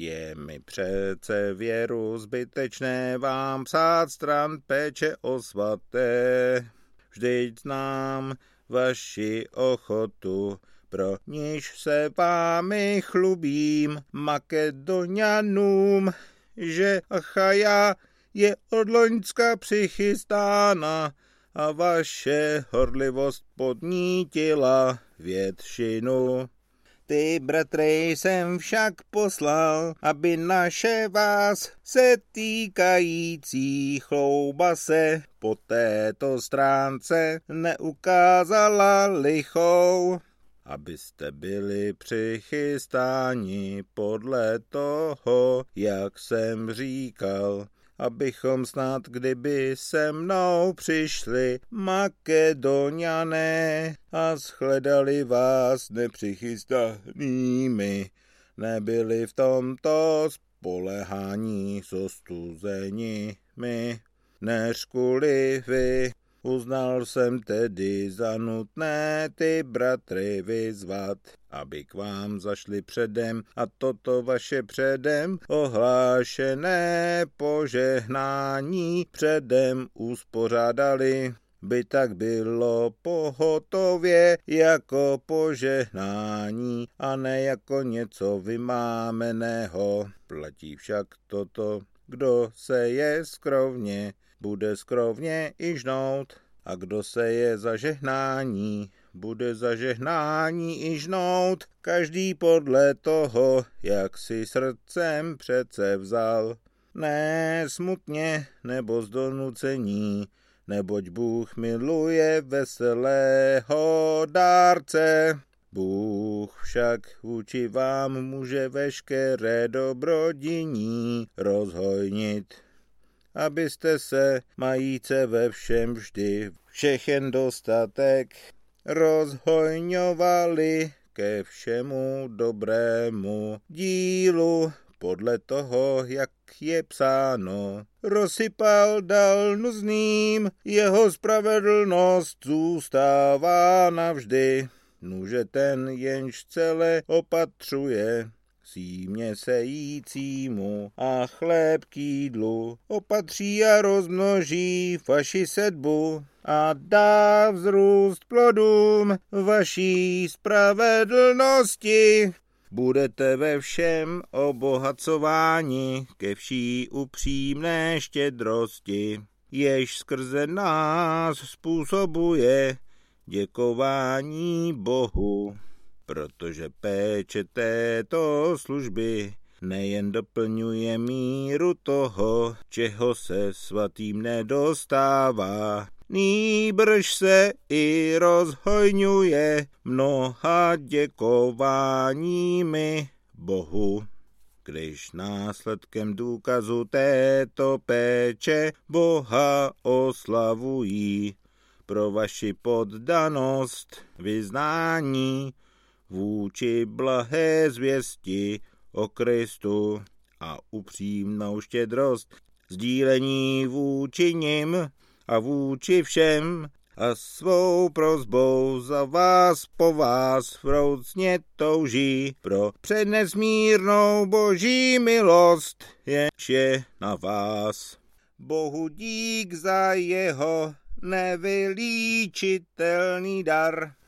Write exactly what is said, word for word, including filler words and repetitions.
Je mi přece věru zbytečné vám psát stran péče o svaté. Vždyť znám vaši ochotu, pro níž se vámi chlubím, Makedonianům, že Achaja je od Loňska přichystána a vaše horlivost podnítila většinu. Ty, bratry, jsem však poslal, aby naše vás se týkající chlouba se po této stránce neukázala lichou, abyste byli přichystáni podle toho, jak jsem říkal, abychom snad, kdyby se mnou přišli Makedoniané a shledali vás nepřichystanými, nebyli v tomto spolehání zostuzeni my, než kvůli vy. Uznal jsem tedy za nutné ty bratry vyzvat, aby k vám zašli předem a toto vaše předem ohlášené požehnání předem uspořádali, by tak bylo pohotově jako požehnání a ne jako něco vymámeného. Platí však toto, kdo se je skrovně, bude skrovně i žnout, a kdo se je za žehnání, bude za žehnání i žnout, každý podle toho, jak si srdcem přece vzal. Ne smutně nebo z donucení, neboť Bůh miluje veselého dárce. Bůh však vůči vám může veškeré dobrodiní rozhojnit, abyste se, majíce ve všem vždy všechen dostatek, rozhojňovali ke všemu dobrému dílu, podle toho, jak je psáno. Rozsypal dal nuzným, jeho spravedlnost zůstává navždy. Nuže ten, jenž celé opatřuje, símě sejícímu a chléb k jídlu, opatří a rozmnoží vaši sedbu a dá vzrůst plodům vaší spravedlnosti. Budete ve všem obohacováni ke vší upřímné štědrosti, jež skrze nás způsobuje děkování Bohu, protože péče této služby nejen doplňuje míru toho, čeho se svatým nedostává, nýbrž se i rozhojňuje mnoha děkováními Bohu. Když následkem důkazu této péče Boha oslavují pro vaši poddanost, vyznání vůči blahé zvěsti o Kristu a upřímnou štědrost, sdílení vůči nim a vůči všem a svou prosbou za vás po vás vroucně touží pro přednesmírnou boží milost, jenž je na vás. Bohu dík za jeho nevylíčitelný dar.